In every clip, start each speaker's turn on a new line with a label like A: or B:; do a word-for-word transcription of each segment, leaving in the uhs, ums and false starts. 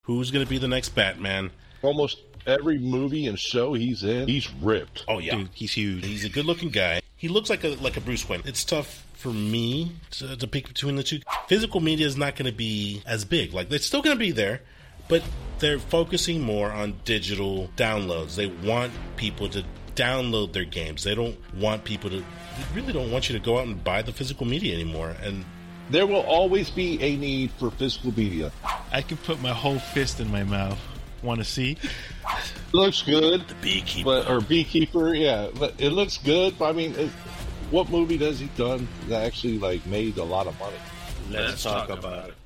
A: Who's going to be the next Batman?
B: Almost every movie and show he's in, he's ripped.
A: Oh yeah,
C: Dude, he's huge.
A: He's a good-looking guy. He looks like a like a Bruce Wayne. It's tough for me to, to pick between the two. Physical media is not going to be as big. Like, it's still going to be there, but they're focusing more on digital downloads. They want people to download their games. They don't want people to. They really don't want you to go out and buy the physical media anymore. And
B: there will always be a need for physical media.
C: I can put my whole fist in my mouth. Want to see?
B: Looks good.
A: The Beekeeper.
B: But, or Beekeeper, yeah. But it looks good. But I mean, it, what movie has he done that actually like made a lot of money?
D: Let's, Let's talk, talk about it.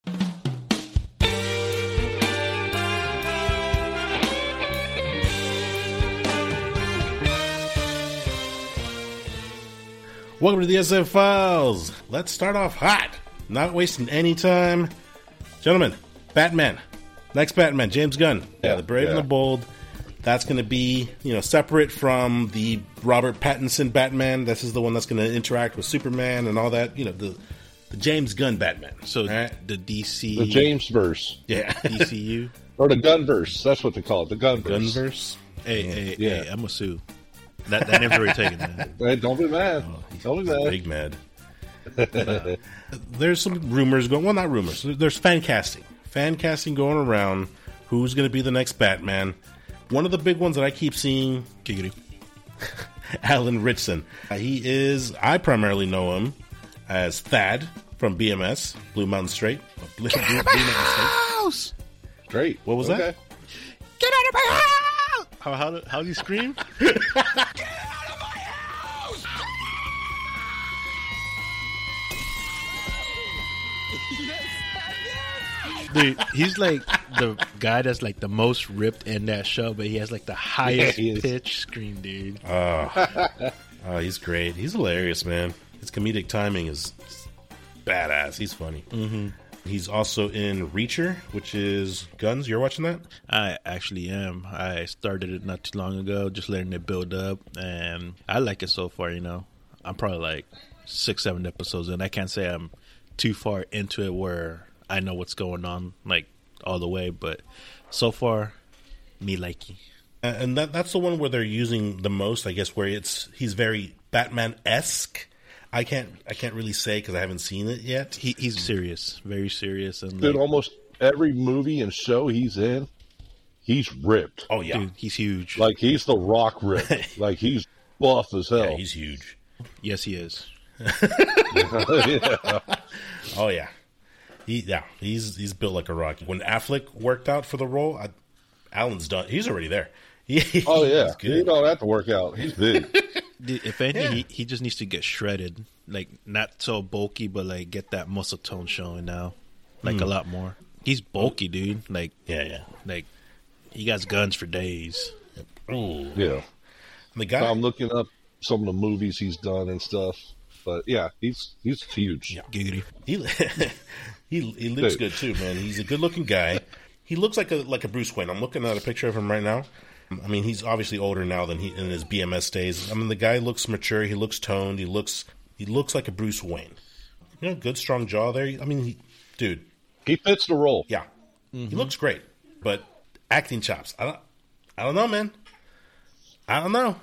A: Welcome to the S F Files. Let's start off hot. Not wasting any time. Gentlemen, Batman. Next Batman, James Gunn. Yeah, yeah the Brave yeah. and the Bold. That's going to be, you know, separate from the Robert Pattinson Batman. This is the one that's going to interact with Superman and all that. You know, the the James Gunn Batman.
C: So right? the D C...
B: The James verse.
A: Yeah.
C: D C U.
B: Or the Gunverse. That's what they call it. The Gunverse.
A: Gunverse?
C: Hey, hey, yeah. hey, I'm going to sue. That, that name's already taken, man.
B: Hey, don't be mad. Oh, don't be mad.
A: Big mad. uh, there's some rumors going... Well, not rumors. There's fan casting. Fan casting going around. Who's going to be the next Batman? One of the big ones that I keep seeing...
C: Giggity.
A: Alan Ritchson. Uh, he is... I primarily know him as Thad from B M S, Blue Mountain State. Blue, Blue, Blue Mountain
C: house!
A: State.
B: Great.
A: What was
B: okay.
A: that?
C: Get out of my house! How how how do you scream?
D: Get out of my house!
C: Dude, he's like the guy that's like the most ripped in that show, but he has like the highest yeah, pitch scream, dude.
A: Oh. oh, he's great. He's hilarious, man. His comedic timing is badass. He's funny.
C: Mm-hmm.
A: He's also in Reacher, which is Guns. You're watching that?
C: I actually am. I started it not too long ago, just letting it build up, and I like it so far, you know. I'm probably like six, seven episodes in. I can't say I'm too far into it where I know what's going on, like, all the way, but so far, me likey.
A: And that that's the one where they're using the most, I guess, where it's he's very Batman-esque. I can't I can't really say because I haven't seen it yet.
C: He, he's serious, very serious. And
B: Dude,
C: like,
B: almost every movie and show he's in, he's ripped.
A: Oh, yeah.
C: Dude, he's huge.
B: Like, he's the Rock ripped. Like, he's buff as hell.
A: Yeah, he's huge.
C: Yes, he is.
B: yeah.
A: Oh, yeah. He, yeah, he's he's built like a rock. When Affleck worked out for the role, I, Alan's done. He's already there. He,
B: oh, yeah.
A: He's good.
B: He don't have to work out. He's big.
C: If anything,
A: yeah.
C: he, he just needs to get shredded. Like, not so bulky, but, like, get that muscle tone showing now. Like, mm. a lot more. He's bulky, dude. Like,
A: yeah, yeah.
C: Like, he got guns for days.
A: Ooh.
B: Yeah.
A: The guy,
B: so I'm looking up some of the movies he's done and stuff. But, yeah, he's he's huge.
A: Yeah.
C: Giggity.
A: He, he, he looks good, too, man. He's a good-looking guy. He looks like a like a Bruce Wayne. I'm looking at a picture of him right now. I mean, he's obviously older now than he in his B M S days. I mean, the guy looks mature. He looks toned. He looks he looks like a Bruce Wayne. You know, good strong jaw there. I mean, he, dude,
B: he fits the role.
A: Yeah,
C: mm-hmm.
A: He looks great. But acting chops, I don't, I don't know, man. I don't know.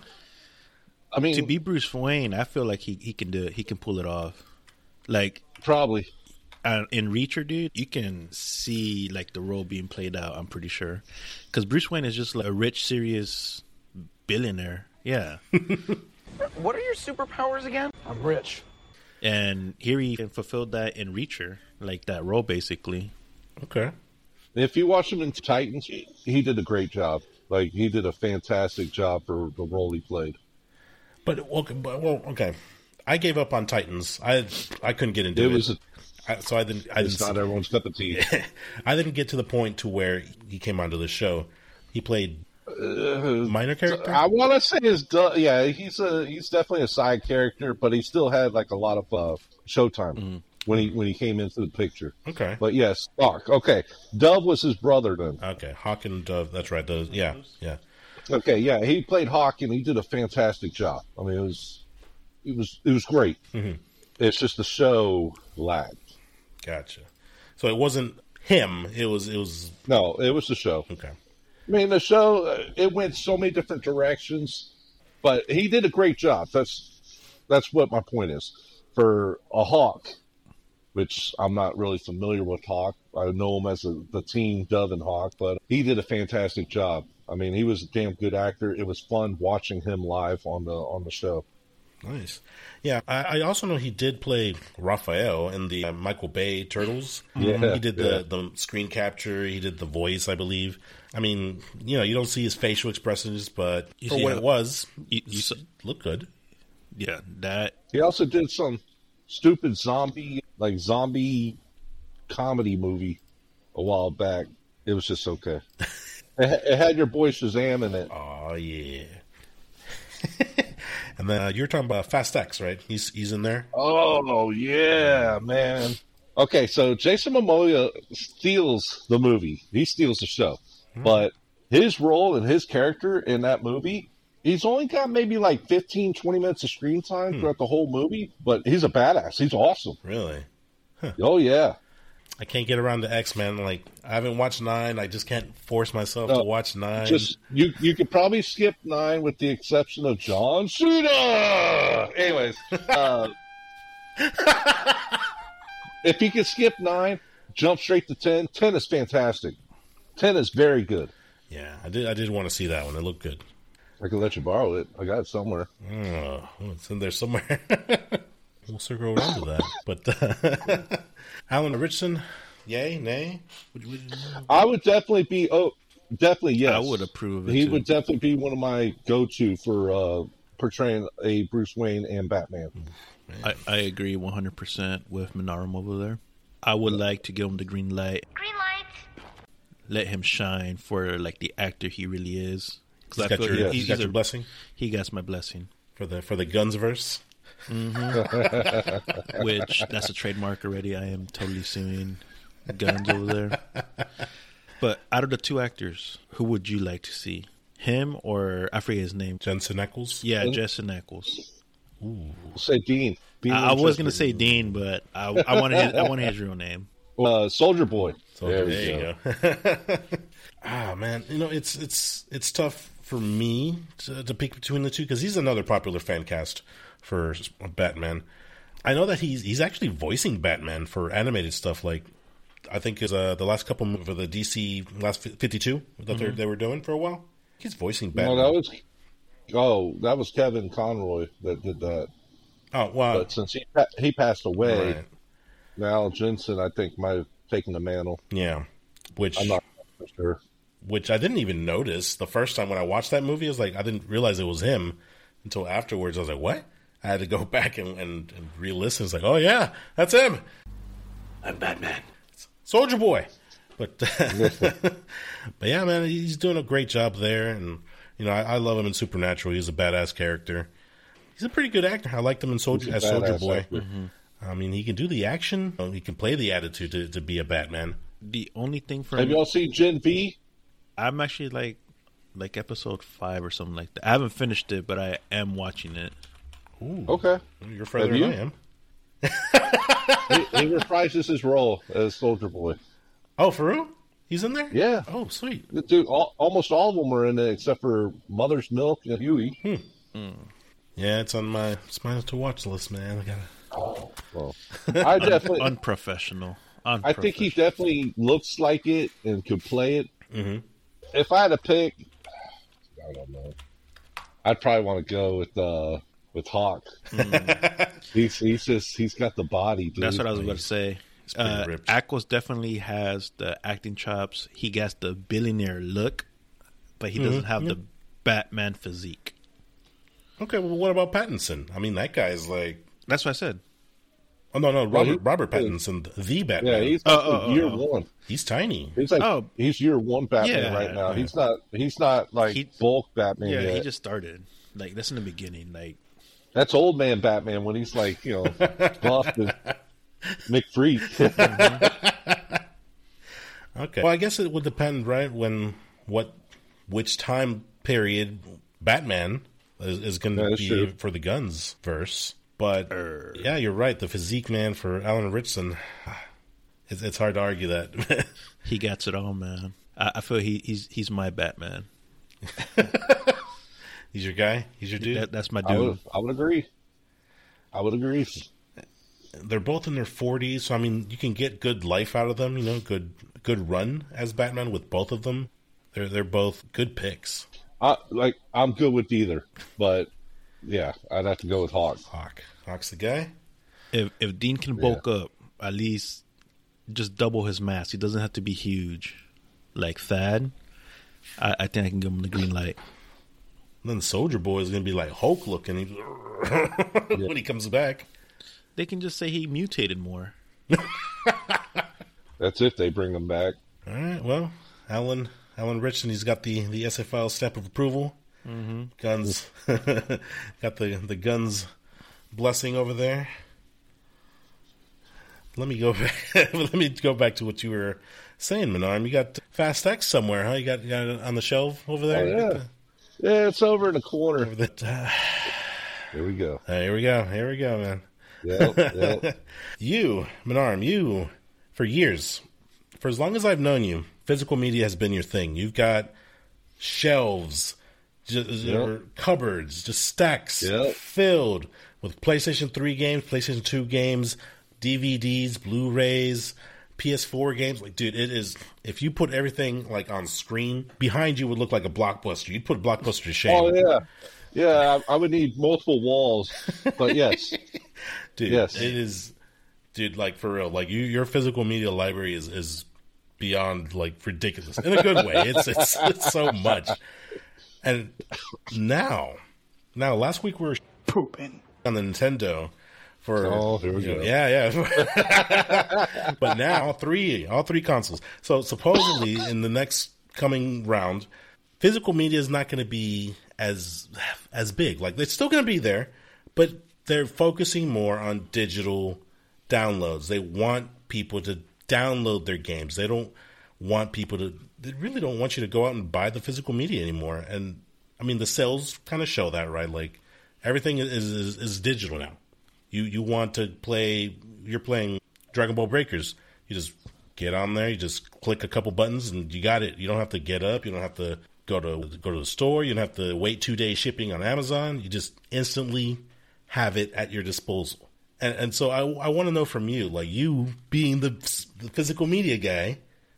B: I mean,
C: to be Bruce Wayne, I feel like he, he can do it. He can pull it off. Like
B: probably.
C: Uh, in Reacher, dude, you can see like the role being played out. I'm pretty sure, because Bruce Wayne is just like a rich, serious billionaire. Yeah.
D: What are your superpowers again? I'm rich.
C: And here he fulfilled that in Reacher, like that role basically.
A: Okay.
B: If you watch him in Titans, he did a great job. Like he did a fantastic job for the role he played.
A: But okay, but, well, okay. I gave up on Titans. I I couldn't get into it.
B: It was. A,
A: I, so I didn't. I
B: it's
A: didn't
B: not see, everyone's cup of tea.
A: I didn't get to the point to where he came onto the show. He played uh, minor character.
B: I want to say his. Yeah, he's a he's definitely a side character, but he still had like a lot of uh, showtime
C: mm-hmm.
B: when he when he came into the picture.
A: Okay,
B: but yes, Hawk. Okay, Dove was his brother then.
A: Okay, Hawk and Dove. That's right. Those. Yeah, yeah.
B: Okay, yeah, he played Hawk and he did a fantastic job. I mean, it was it was it was great.
A: Mm-hmm.
B: It's just the show lagged.
A: Gotcha. So it wasn't him. It was it was
B: No, it was the show.
A: okay.
B: I mean, the show, uh, it went so many different directions, but he did a great job. That's that's what my point is. For a Hawk, which I'm not really familiar with Hawk. I know him as a, the team Dove and Hawk, but he did a fantastic job. I mean, he was a damn good actor. It was fun watching him live on the on the show.
A: Nice. Yeah, I, I also know he did play Raphael in the uh, Michael Bay Turtles.
B: Yeah,
A: he did the,
B: yeah.
A: the screen capture. He did the voice, I believe. I mean, you know, you don't see his facial expressions, but
C: You
A: for
C: see
A: what
C: how-
A: it was,
C: You,
A: it
C: you, saw-
A: looked good.
C: yeah, that
B: He also did some stupid zombie, like zombie comedy movie a while back. It was just okay. it, it had your boy Shazam in it.
A: Oh yeah. And then uh, you're talking about Fast X, right? He's he's in there.
B: Oh yeah, man. Okay, so Jason Momoa steals the movie. He steals the show, but his role and his character in that movie, he's only got maybe like fifteen, twenty minutes of screen time throughout the whole movie. But he's a badass. He's awesome.
A: Really?
B: Oh yeah.
A: I can't get around to X Men. Like I haven't watched nine. I just can't force myself
B: No,
A: to watch nine.
B: Just you, you could probably skip nine with the exception of John Cena. Anyways, uh, if you could skip nine, jump straight to ten. Ten is fantastic. Ten is very good.
A: Yeah, I did. I did want to see that one. It looked good.
B: I could let you borrow it. I got it somewhere.
A: Oh, it's in there somewhere. We'll circle around to that. But uh, Alan Richardson, yay, nay?
B: I would definitely be. Oh, definitely yes.
C: I would approve of it.
B: He
C: too.
B: would definitely be one of my go-to for uh, portraying a Bruce Wayne and Batman.
C: I, I agree one hundred percent with Minarum over there. I would like to give him the green light.
E: Green light.
C: Let him shine for like the actor he really is.
A: He's
C: I
A: got
C: feel
A: your,
C: he-
A: he's got
C: he's
A: your
C: a-
A: blessing
C: He got my blessing.
A: for the for the Gunsverse.
C: Which that's a trademark already. I am totally suing Guns over there. But out of the two actors, who would you like to see? Him or I forget his name.
A: Jensen Ackles.
C: Yeah, Jensen Ackles.
B: Say Dean. Dean
C: I, I was
B: Winchester.
C: gonna say Dean, but I, I wanted his, I wanted his real name.
B: Uh, Soldier Boy.
A: So
B: there
A: there,
B: we
A: you
B: go.
A: go. Ah, man, you know it's it's it's tough for me to, to pick between the two because he's another popular fan cast for Batman. I know that he's he's actually voicing Batman for animated stuff. Like I think is uh, the last couple for the D C last fifty-two that they they were doing for a while. He's voicing Batman.
B: No, that was. Oh, that was Kevin Conroy that did that.
A: oh wow,
B: But since he pa- he passed away,
A: right.
B: now Jensen I think might have taken the mantle.
A: Yeah, which
B: I'm not for sure.
A: which I didn't even notice the first time when I watched that movie. I was like, I didn't realize it was him until afterwards. I was like, what? I had to go back and, and, and re-listen. It's like, oh yeah, that's him. I'm Batman. Soldier Boy. But but yeah, man, he's doing a great job there, and you know, I, I love him in Supernatural. He's a badass character. He's a pretty good actor. I liked him in Soldier
B: He's
A: as
B: a
A: Soldier
B: badass
A: Boy.
B: actor.
A: I mean, he can do the action. He can play the attitude to, to be a Batman.
C: The only thing for
B: Have
C: me,
B: y'all seen Gen V?
C: I'm actually like like episode five or something like that. I haven't finished it, but I am watching it.
A: Ooh,
B: Okay.
A: you're further
B: Have
A: than
B: you?
A: I am.
B: he, he reprises his role as Soldier Boy.
A: Oh, for real? He's in there?
B: Yeah.
A: Oh, sweet.
B: Dude, all, almost all of them are in it except for Mother's Milk and Huey.
A: Yeah, it's on my it's my to watch list, man. I gotta.
B: Oh, well, I definitely,
C: Unprofessional.
B: I think he
C: Unprofessional.
B: definitely looks like it and could play it.
A: Mm-hmm.
B: If I had to pick, I don't know. I'd probably want to go with uh with Hawk. he's he's just he's got the body, dude.
C: That's what I was about to say.
A: pretty
C: Uh,
A: ripped.
C: Ackles definitely has the acting chops. He gets the billionaire look, but he doesn't have the Batman physique.
A: Okay, well, what about Pattinson? I mean, that guy's like.
C: That's what I said.
A: Oh no, no, Robert
B: he-
A: Robert Pattinson, the
B: Yeah,
A: Batman.
B: he's
C: Oh,
B: like
C: oh, oh,
B: year
C: oh.
B: one.
A: He's tiny.
B: He's like
C: Oh.
B: he's year one Batman
C: Yeah,
B: right now.
A: yeah.
B: He's not he's not like
C: He-
B: bulk Batman
C: Yeah,
B: yet.
C: he just started. Like that's in the beginning. Like
B: That's old man Batman when he's like, you know, buffed and McFreak.
A: Okay. Well, I guess it would depend, right? When what, which time period Batman is, is going to
B: That is
A: be
B: true.
A: for the Guns verse. But yeah, you're right. The physique, man, for Alan Richardson, it's, it's hard to argue that.
C: He gets it all, man. I, I feel he, he's he's my Batman.
A: He's your guy. He's your dude.
C: That, that's my
B: I
C: dude.
B: would, I would agree. I would agree.
A: They're both in their forties, so I mean, you can get good life out of them. You know, good good run as Batman with both of them. They're they're both good picks.
B: I, like I'm good with either, but yeah, I'd have to go with Hawk.
A: Hawk, Hawk's the guy.
C: If if Dean can bulk yeah. up, at least just double his mass. He doesn't have to be huge, like Thad. I, I think I can give him the green light.
A: And then Soldier Boy is going to be like Hulk looking when yeah. he comes back.
C: They can just say he mutated more.
B: That's if they bring him back.
A: All right. Well, Alan Alan Richson, he's got the the S F L stamp of approval. Mm-hmm. Guns, got the the guns blessing over there. Let me go back. Let me go back to what you were saying, Menarm. You got Fast X somewhere, huh? You got, you got it on the shelf over there.
B: Oh, yeah.
A: The,
B: yeah, it's over in the corner.
A: Over the, uh,
B: here we go.
A: Uh, here we go. Here we go, man.
B: Yep, yep.
A: You, Menarm, you, for years, for as long as I've known you, physical media has been your thing. You've got shelves, just,
B: yep.
A: cupboards, just stacks
B: yep.
A: filled with PlayStation three games, PlayStation two games, D V Ds, Blu-rays, P S four games. Like, dude, it is. If you put everything like on screen, behind you would look like a Blockbuster. You'd put Blockbuster to shame.
B: Oh yeah, yeah. I, I would need multiple walls, but yes,
A: dude,
B: yes.
A: it is, dude. Like for real, like you, your physical media library is is beyond like ridiculous in a good way. It's it's it's so much. And now, now last week we were
D: pooping
A: on the Nintendo. For
B: oh, here we
A: you know,
B: go.
A: Yeah, yeah. But now three, all three consoles. So supposedly in the next coming round, physical media is not going to be as as big. Like it's still going to be there, but they're focusing more on digital downloads. They want people to download their games. They don't want people to. They really don't want you to go out and buy the physical media anymore. And I mean, the sales kind of show that, right? Like everything is is, is digital now. You you want to play, you're playing Dragon Ball Breakers. You just get on there, you just click a couple buttons, and you got it. You don't have to get up. You don't have to go to go to the store. You don't have to wait two days shipping on Amazon. You just instantly have it at your disposal. And and so I, I want to know from you, like you being the, the physical media guy,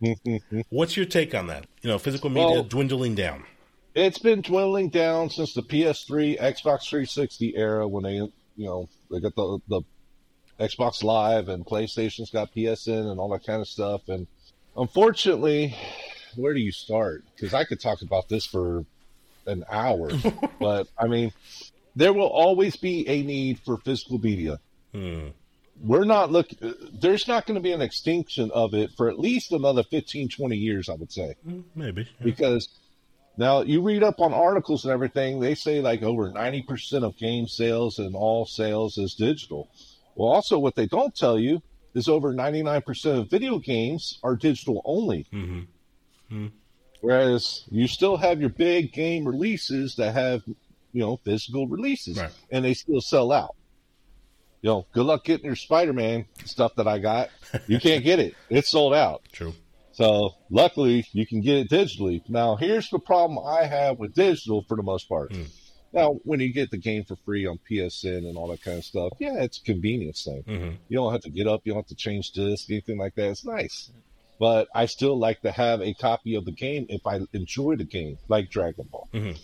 A: what's your take on that? You know, physical media well, dwindling down.
B: It's been dwindling down since the P S three, Xbox three sixty era when they, you know, they got the the Xbox Live and PlayStation's got P S N and all that kind of stuff. And unfortunately, where do you start? Because I could talk about this for an hour. But, I mean, there will always be a need for physical media.
A: Hmm.
B: We're not looking, there's not going to be an extinction of it for at least another fifteen, twenty years, I would say.
A: Maybe. Yeah.
B: Because now you read up on articles and everything, they say like over ninety percent of game sales and all sales is digital. Well, also what they don't tell you is over ninety-nine percent of video games are digital only.
A: Mm-hmm. Mm-hmm.
B: Whereas you still have your big game releases that have, you know, physical releases,
A: right,
B: and they still sell out. You know, good luck getting your Spider-Man stuff that I got. You can't get it. It's sold out.
A: True.
B: So luckily you can get it digitally. Now here's the problem I have with digital for the most part. Mm. Now, when you get the game for free on P S N and all that kind of stuff, yeah, it's a convenience thing.
A: Mm-hmm.
B: You don't have to get up. You don't have to change disc, anything like that. It's nice. But I still like to have a copy of the game if I enjoy the game, like Dragon Ball.
A: Mm-hmm.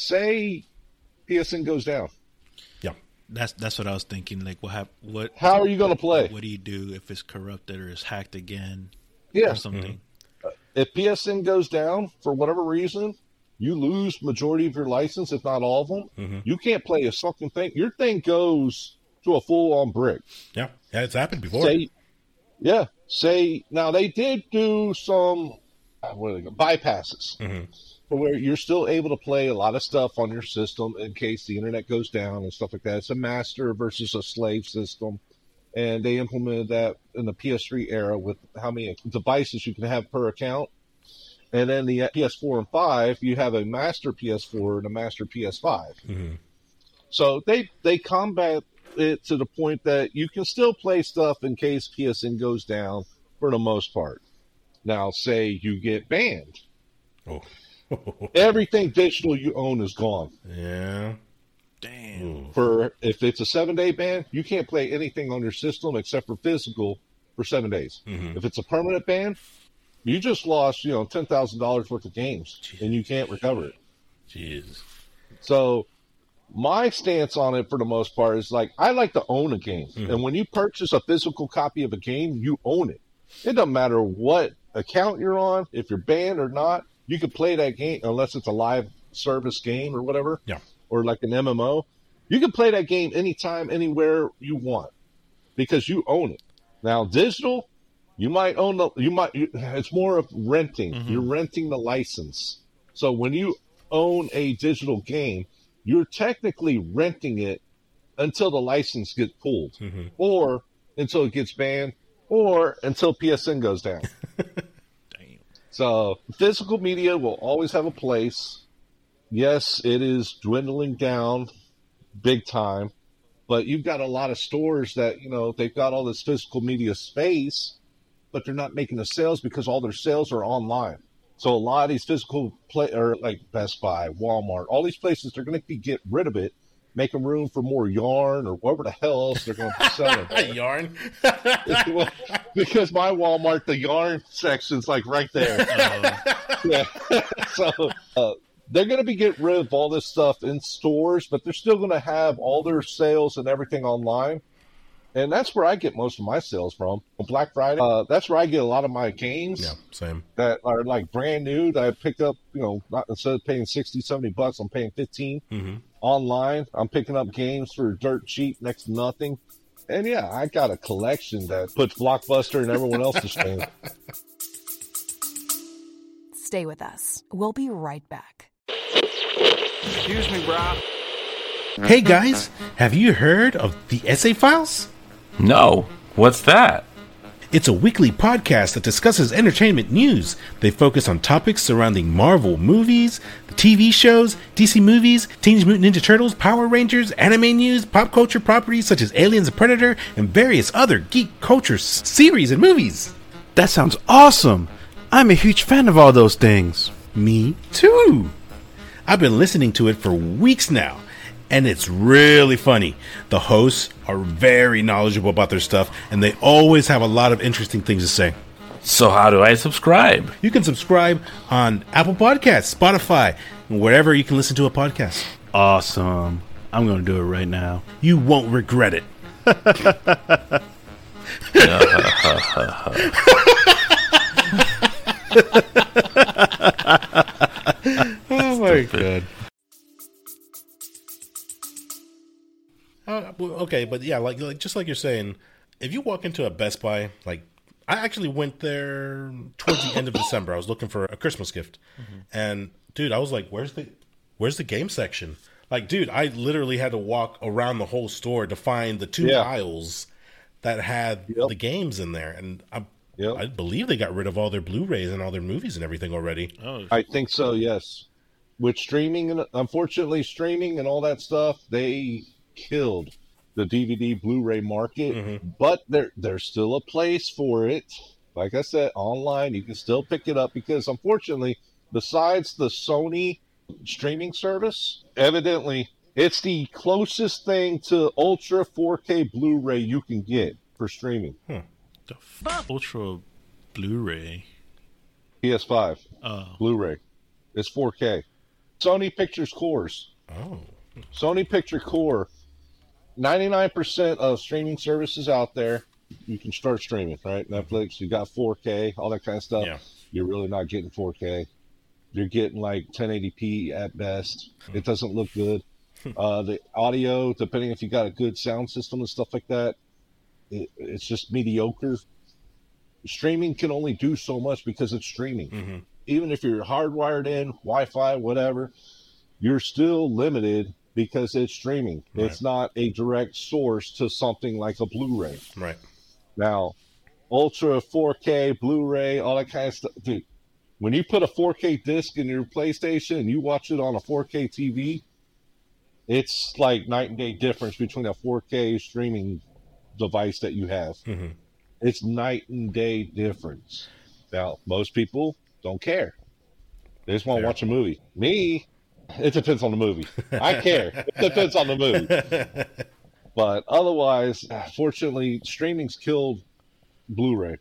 B: Say P S N goes down.
C: Yeah, that's that's what I was thinking. Like, what hap- what?
B: How are you going to play?
C: What do you do if it's corrupted or it's hacked again?
B: Yeah.
C: Or something.
B: Mm-hmm. Uh, if P S N goes down for whatever reason, you lose majority of your license, if not all of them.
A: Mm-hmm.
B: You can't play a fucking thing. Your thing goes to a full-on brick.
A: Yeah, yeah, it's happened before.
B: Say, yeah, say now they did do some what are they called? bypasses,
A: mm-hmm.
B: where you're still able to play a lot of stuff on your system in case the internet goes down and stuff like that. It's a master versus a slave system, and they implemented that in the P S three era with how many devices you can have per account. And then the P S four and five, you have a master P S four and a master P S five.
A: Mm-hmm.
B: So they they combat it to the point that you can still play stuff in case P S N goes down for the most part. Now, say you get banned.
A: Oh.
B: Everything digital you own is gone.
A: Yeah.
C: Damn.
B: For if it's a seven-day ban, you can't play anything on your system except for physical for seven days.
A: Mm-hmm.
B: If it's a permanent ban, you just lost, you know, ten thousand dollars worth of games, Jeez. And you can't recover it.
A: Jeez.
B: So my stance on it, for the most part, is like I like to own a game, mm-hmm. and when you purchase a physical copy of a game, you own it. It doesn't matter what account you're on, if you're banned or not. You can play that game unless it's a live service game or whatever.
A: Yeah.
B: Or like an M M O, you can play that game anytime, anywhere you want because you own it. Now, digital, you might own the, you might, you, it's more of renting. Mm-hmm. You're renting the license. So when you own a digital game, you're technically renting it until the license gets pulled mm-hmm. or until it gets banned or until P S N goes down.
C: Damn.
B: So physical media will always have a place. Yes, it is dwindling down big time, but you've got a lot of stores that, you know, they've got all this physical media space, but they're not making the sales because all their sales are online. So a lot of these physical play, or like Best Buy, Walmart, all these places, they're going to get rid of it, making room for more yarn or whatever the hell else they're going to sell it.
A: Yarn?
B: Because my Walmart, the yarn section's like right there. Um, yeah. So, uh, they're going to be getting rid of all this stuff in stores, but they're still going to have all their sales and everything online. And that's where I get most of my sales from. On Black Friday, uh, that's where I get a lot of my games.
A: Yeah, same.
B: That are like brand new that I picked up, you know, not instead of paying sixty, seventy bucks, I'm paying fifteen
A: mm-hmm.
B: online. I'm picking up games for dirt cheap, next to nothing. And yeah, I got a collection that puts Blockbuster and everyone else to shame.
E: Stay with us. We'll be right back.
D: Excuse me, bro.
A: Hey guys, have you heard of the Essay Files?
F: No. What's that?
A: It's a weekly podcast that discusses entertainment news. They focus on topics surrounding Marvel movies, T V shows, D C movies, Teenage Mutant Ninja Turtles, Power Rangers, anime news, pop culture properties such as Aliens and Predator, and various other geek culture s- series and movies.
C: That sounds awesome. I'm a huge fan of all those things.
A: Me too. I've been listening to it for weeks now, and it's really funny. The hosts are very knowledgeable about their stuff, and they always have a lot of interesting things to say.
F: So how do I subscribe?
A: You can subscribe on Apple Podcasts, Spotify, and wherever you can listen to a podcast.
C: Awesome. I'm going to do it right now.
A: You won't regret it. Oh my god. Uh, well, okay, but yeah, like, like just like you're saying, if you walk into a Best Buy, like I actually went there towards the end of December. I was looking for a Christmas gift, mm-hmm. and dude, I was like, "Where's the, where's the game section?" Like, dude, I literally had to walk around the whole store to find the two yeah. aisles that had yep. the games in there, and I, yep. I believe they got rid of all their Blu-rays and all their movies and everything already.
C: Oh,
B: I think so. Yes, with streaming and unfortunately streaming and all that stuff, they killed the D V D Blu-ray market, mm-hmm. but there there's still a place for it. Like I said, online you can still pick it up because unfortunately, besides the Sony streaming service, evidently it's the closest thing to Ultra four K Blu-ray you can get for streaming.
C: Hmm. The f- Ultra Blu-ray
B: P S five
C: oh.
B: Blu-ray. It's four K. Sony Pictures Cores.
A: Oh.
B: Sony Picture Core. ninety-nine percent of streaming services out there, you can start streaming, right? Netflix, you got four K, all that kind of stuff.
A: Yeah.
B: You're really not getting four K. You're getting like ten eighty p at best. It doesn't look good. Uh, the audio, depending if you got a good sound system and stuff like that, it, it's just mediocre. Streaming can only do so much because it's streaming.
A: Mm-hmm.
B: Even if you're hardwired in, Wi-Fi, whatever, you're still limited because it's streaming. Right. It's not a direct source to something like a Blu-ray.
A: Right.
B: Now, Ultra four K, Blu-ray, all that kind of stuff. Dude, when you put a four K disc in your PlayStation and you watch it on a four K T V, it's like night and day difference between a four K streaming device that you have.
A: Mm-hmm.
B: It's night and day difference. Now, most people don't care. They just want to
A: Fair.
B: watch a movie. Me, it depends on the movie. I care. It depends on the movie. But otherwise, fortunately, streaming's killed Blu-ray.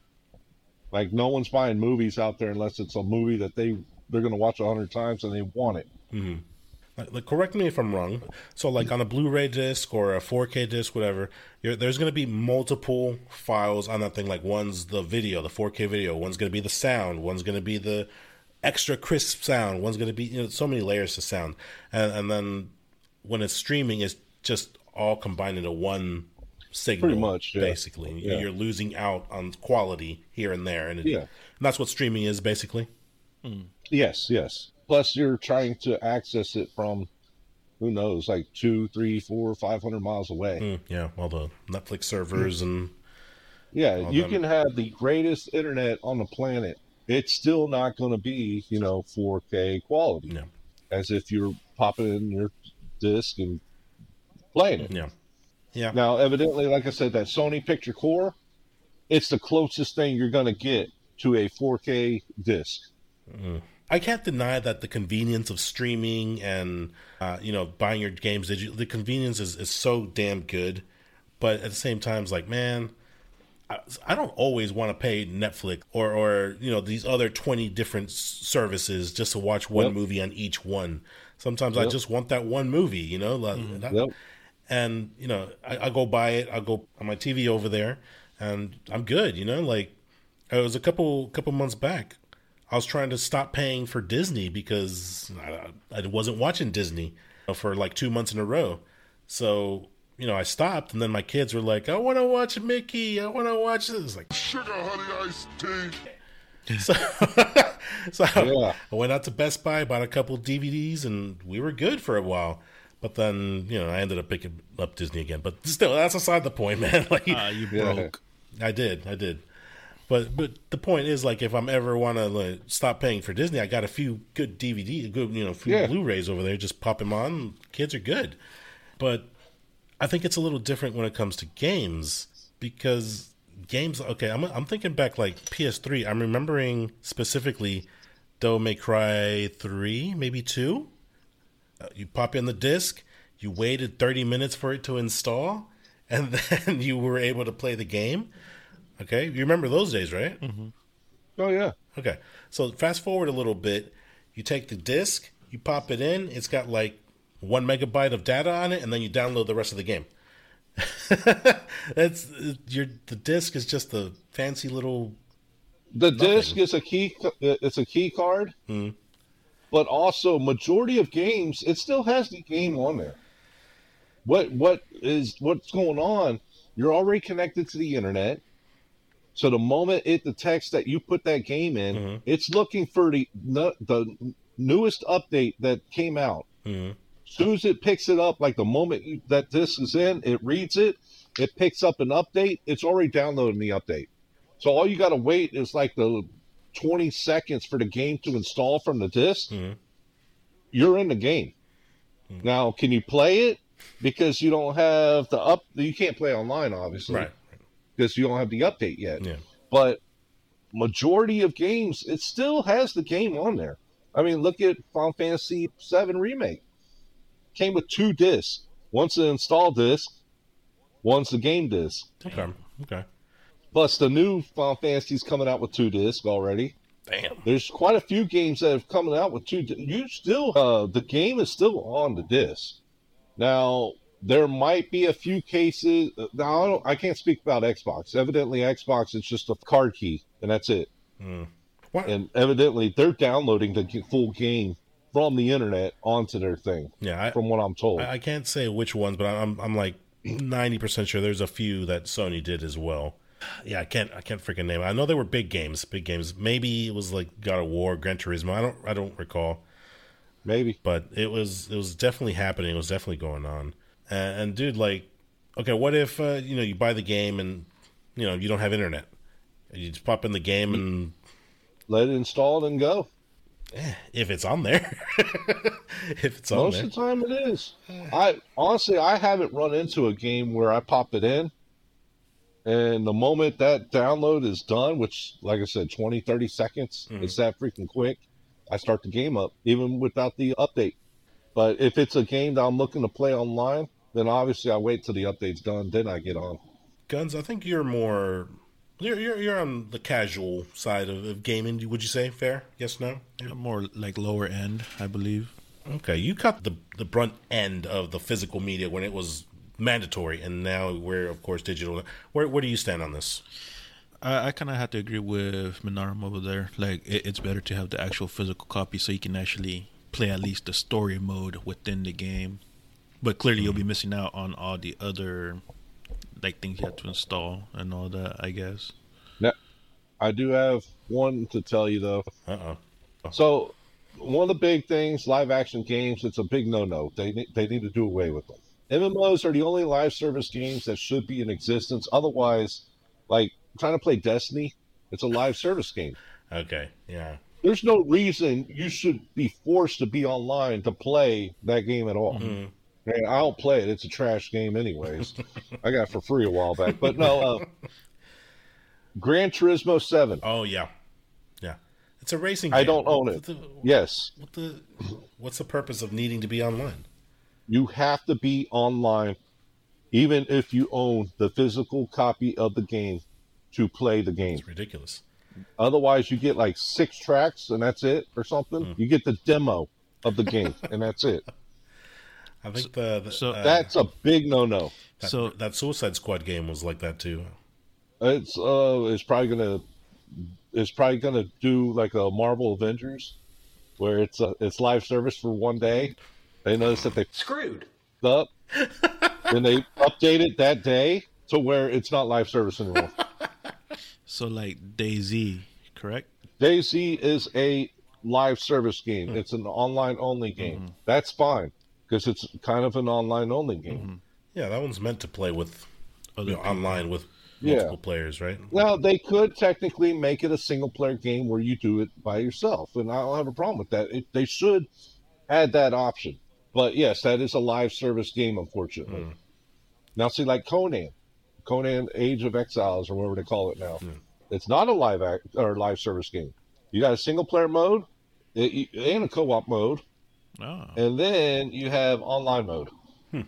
B: Like, no one's buying movies out there unless it's a movie that they, they're going to watch a hundred times and they want it.
A: Mm-hmm. Like, like, correct me if I'm wrong. So, like, on a Blu-ray disc or a four K disc, whatever, you're, there's going to be multiple files on that thing. Like, one's the video, the four K video. One's going to be the sound. One's going to be the extra crisp sound. One's going to be, you know, so many layers to sound. And, and then when it's streaming, it's just all combined into one signal.
B: Pretty much, yeah.
A: Basically.
B: Yeah.
A: You're losing out on quality here and there. And, it,
B: Yeah.
A: and that's what streaming is, basically.
C: Mm.
B: Yes, yes. Plus, you're trying to access it from, who knows, like two, three, four, five hundred miles away.
A: Mm, yeah, all the Netflix servers and
B: Yeah,
A: all
B: you
A: them.
B: can have the greatest internet on the planet. It's still not going to be, you know, four K quality.
A: Yeah.
B: As if you're popping in your disc and playing it.
A: Yeah. Yeah.
B: Now, evidently, like I said, that Sony Picture Core, it's the closest thing you're going to get to a four K disc.
A: Mm. I can't deny that the convenience of streaming and, uh, you know, buying your games, the convenience is, is so damn good. But at the same time, it's like, man, I, I don't always want to pay Netflix or, or, you know, these other twenty different services just to watch one
B: Yep.
A: movie on each one. Sometimes I
B: Yep.
A: just want that one movie, you know? Like,
C: Mm-hmm.
A: that-
B: Yep.
A: And, you know, I, I go buy it. I'll go on my T V over there and I'm good, you know? Like, it was a couple couple months back. I was trying to stop paying for Disney because I, I wasn't watching Disney for like two months in a row. So, you know, I stopped, and then my kids were like, I want to watch Mickey. I want to watch this. It's like,
G: Sugar honey iced tea.
A: so, so
B: Yeah.
A: I went out to Best Buy, bought a couple D V Ds, and we were good for a while. But then, you know, I ended up picking up Disney again. But still, that's aside the point, man. Like,
C: Ah, you
B: Yeah.
C: broke.
A: I did, I did. But but the point is, like, if I'm ever want to like, stop paying for Disney, I got a few good D V D, good you know, few
B: Yeah.
A: Blu-rays over there. Just pop them on. Kids are good. But I think it's a little different when it comes to games because games. Okay, I'm I'm thinking back like P S three. I'm remembering specifically Devil May Cry three, maybe two. Uh, you pop in the disc. You waited thirty minutes for it to install, and then you were able to play the game. Okay, you remember those days, right?
C: Mm-hmm.
B: Oh, yeah.
A: Okay, so fast forward a little bit. You take the disc, you pop it in. It's got like one megabyte of data on it, and then you download the rest of the game. That's your the disc is just a fancy little.
B: The
A: Nothing.
B: disc is a key. It's a key card,
A: Hmm.
B: but also majority of games, it still has the game on there. What what is what's going on? You're already connected to the internet, so the moment it detects that you put that game in,
A: Mhm.
B: it's looking for the the the newest update that came out.
A: Hmm.
B: As soon as it picks it up, like the moment you, that disc is in, it reads it, it picks up an update, it's already downloading the update. So all you got to wait is like the twenty seconds for the game to install from the disc.
A: Mhm.
B: You're in the game. Now, can you play it? Because you don't have the up, you can't play online, obviously,
A: Right.
B: because you don't have the update yet.
A: Yeah.
B: But majority of games, it still has the game on there. I mean, look at Final Fantasy seven Remake. Came with two discs. One's the install disc, one's the game disc.
A: Okay. Okay.
B: Plus, the new Final Fantasy's coming out with two discs already.
A: Damn.
B: There's quite a few games that have coming out with two. Di- you still, uh, the game is still on the disc. Now, there might be a few cases. Now, I, don't, I can't speak about Xbox. Evidently, Xbox is just a card key, and that's it.
A: Mm. What?
B: And evidently, they're downloading the g- full game from the internet onto their thing,
A: Yeah. I,
B: from what I'm told.
A: I, I can't say which ones, but I'm I'm like ninety percent sure there's a few that Sony did as well. Yeah, I can't I can't freaking name it. I know they were big games, big games. Maybe it was like God of War, Gran Turismo. I don't I don't recall,
B: Maybe.
A: but it was it was definitely happening. It was definitely going on. And, and dude, like, okay, what if uh, you know you buy the game and you know you don't have internet? You just pop in the game and
B: Let it install and go.
A: eh, if it's on there, if it's on
B: Most
A: there,
B: of the time it is. I honestly, I haven't run into a game where I pop it in And the moment that download is done, which, like I said, twenty, thirty seconds,
A: Mhm.
B: it's that freaking quick, I start the game up, even without the update. But if it's a game that I'm looking to play online, then obviously I wait till the update's done, then I get on.
A: Guns, I think you're more you're you're, you're on the casual side of, of gaming. Would you say fair? Yes, no. Yeah.
C: More like lower end, I believe.
A: Okay, you cut the the brunt end of the physical media when it was mandatory, and now we're of course digital. Where where do you stand on this?
C: I, I kind of have to agree with Minarum over there. Like, it, it's better to have the actual physical copy so you can actually play at least the story mode within the game. But clearly, you'll be missing out on all the other like things you have to install and all that, I guess.
B: Now, I do have one to tell you though.
A: Uh oh.
B: So, one of the big things, live action games, it's a big no-no. They ne- they need to do away with them. M M Os are the only live service games that should be in existence. Otherwise, like trying to play Destiny, it's a live service game.
A: Okay, yeah.
B: There's no reason you should be forced to be online to play that game at all.
A: Mm-hmm.
B: And I don't play it. It's a trash game anyways. I got it for free a while back. But no, uh, Gran Turismo seven.
A: Oh yeah, yeah. It's a racing.
B: I
A: game.
B: don't own it.
A: What the,
B: Yes.
A: What the? What's the purpose of needing to be online?
B: You have to be online, even if you own the physical copy of the game, to play the game.
A: It's ridiculous.
B: Otherwise, you get like six tracks and that's it, or something.
A: Mm.
B: You get the demo of the game and that's it.
A: I think the, the
C: so
A: uh,
B: That's a big no-no.
A: that,
C: so-
A: that Suicide Squad game was like that too.
B: It's uh, it's probably gonna, it's probably gonna do like a Marvel Avengers, where it's a, it's live service for one day. They notice that they
D: Screwed.
B: up, and they update it that day to where it's not live service anymore.
C: So, like DayZ, correct?
B: DayZ is a live service game. It's an online only game.
C: Mm-hmm.
B: That's fine because it's kind of an online only game.
C: Mm-hmm.
A: Yeah, that one's meant to play with
C: Other
A: you know,
C: people.
A: online with
B: Yeah.
A: multiple players, right?
B: Now they could technically make it a single player game where you do it by yourself, and I don't have a problem with that. It, they should add that option. But yes, that is a live service game, unfortunately.
A: Mm.
B: Now, see, like Conan, Conan Age of Exiles, or whatever they call it now,
A: Mm.
B: it's not a live act or live service game. You got a single player mode it, and a co op mode,
C: Oh.
B: and then you have online mode.
A: Hmm.